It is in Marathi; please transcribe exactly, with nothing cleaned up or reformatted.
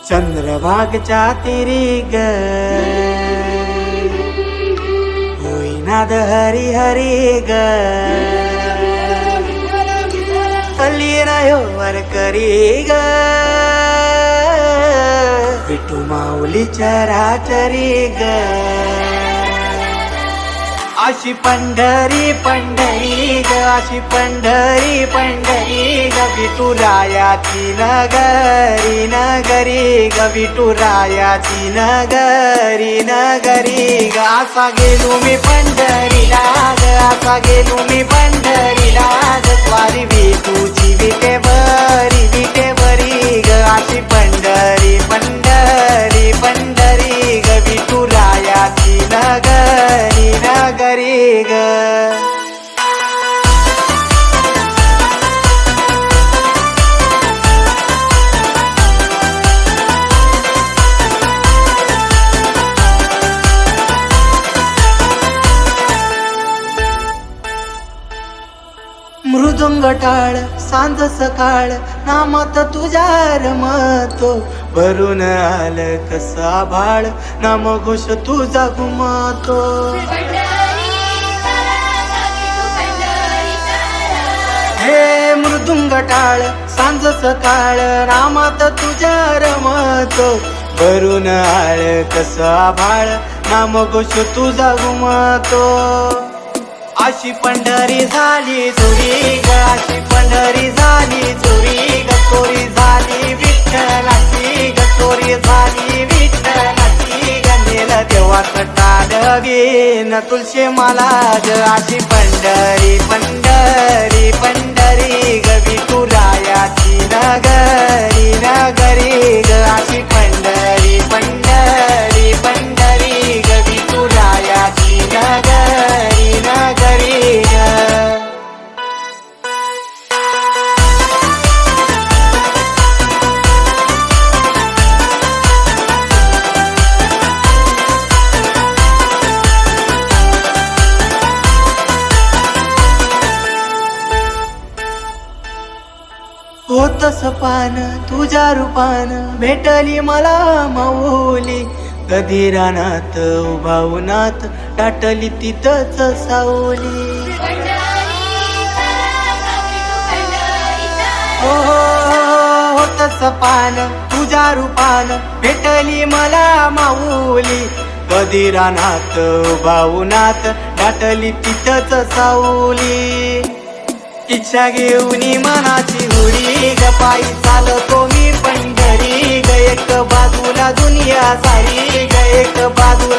चंद्रभागच्या तिरी ग होईनाद हरी हरी ग तल्ली रायो वर करी ग विठू माऊली चराचरी ग अशी पंढरी पंढरी ग अशी पंढरी पंढरी ग विठू रायाची नगरी नगरी ग विठू रायाची नगरी नगरी ग असा गेलो मी पंढरीला ग असा गेलो मी पंढरीला ग स्वारी विठूची विटेवरी विटेवरी ग अशी पंढरी पंढरी पंढरी ग विठू रायाची नगरी नगरी ग मृदुंग टाळ सांज सकाळ नामात तुझ्या रमतो भरून आल कसा भाळ नाम घोष तुझा घुमतो हे मृदुंग टाळ सांज सकाळ नामात तुझ्या रमतो भरून आळ कसा भाळ नाम घोष तुझा घुमतो अशी पंढरी झाली चोरी ग अशी पंढरी झाली चोरी ग चोरी झाली विठ्ठलाची ग चोरी झाली विठ्ठलाची ग नेलं देवाचं टाळ घेन तुळशी मला ग अशी पंढरी पंढरी पंढरी ग विठू रायाची नगरी नगरी ग अशी पंढरी पंढरी पंढरी ग विठू रायाची नगरी नगरी ग होतस पान तुझ्या रूपान भेटली मला माऊली कधी रानात उभा उन्हात दाटली तिथंच सावली हो होतस पान तुझ्या रूपान भेटली मला माऊली कधी रानात उभा उन्हात दाटली तिथंच सावली इच्छा घेऊन मनाची हुरी ग पायी चालतो मी पंढरी ग एक बाजूला दुनिया सारी ग एक बाजूला